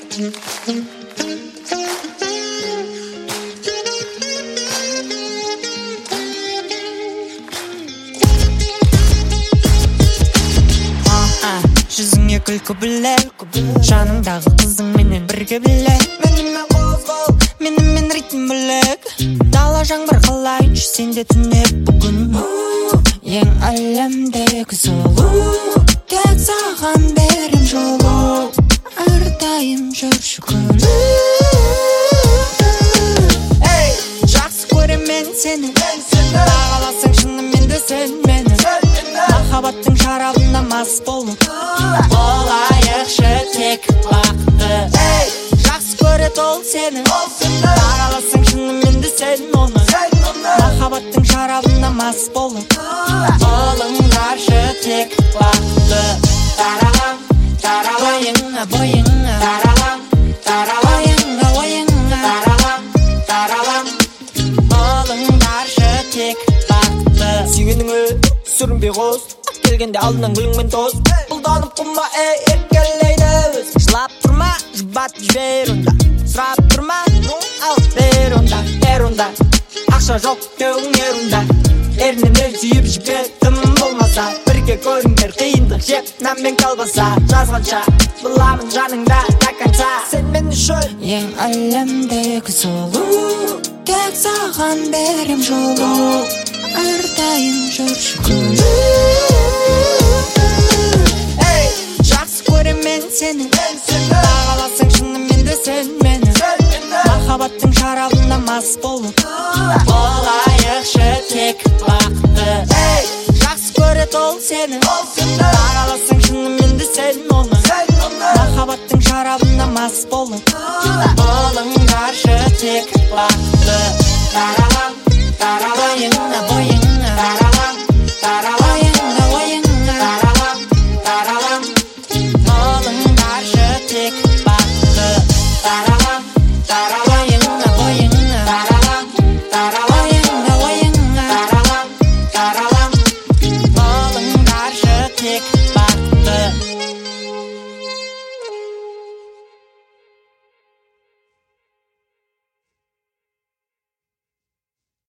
Жүзіңе күлкі біле, жаныңдағы қызың менен бірге біле. Менімен қозғал, менімен ритм білек. Дала жаңбыр қалайыншы сенде түнеп бүгін. Ең әлемдегі сұлу, тек саған берем жолу. Әрдайым жүрші күн. Жақсы көрем мен сені, бағаласаң шынымен де сен мені. Махаббаттың шарабына мас болып болайықшы тек бақытты. Жақсы көрет ол сені, бағаласаң шынымен де сен оны. Махаббаттың шарабына мас болып болыңдаршы тек бақытты. Таралам, таралайыңа бойыңа, таралам, таралайыңа ойыңа, таралам, таралам, болыңдаршы тек бақытты. Сүйгеніңе сүрінбей қос, келгенде алдынан гүліңмен тос. Бұлданып құмма еркелейді өз. Жылап тұрма, жұбатып жібер онда. Сұрап тұрма, ал бер онда, ер онда. Ақша жоқ кеуің ер онда. Ерінен ел сүйіп жібеттім болмаса. Бірге көріңдер қиындық жеп нанмен қалбаса. Жазғанша бұламын жаныңда таканса. Сен мен үшін ең әлемдегі сұлу, тек саған берем жолу. Әрдайым жүрші күн. Жақсы көрем мен сені, бағаласаң шынымен де сен мені. Махаббаттың шарабына мас болып болайықшы тек бақытты. Жақсы көрет ол сені, бағаласаң шынымен де сен оны. Махаббаттың шарабына мас болып болыңдаршы тек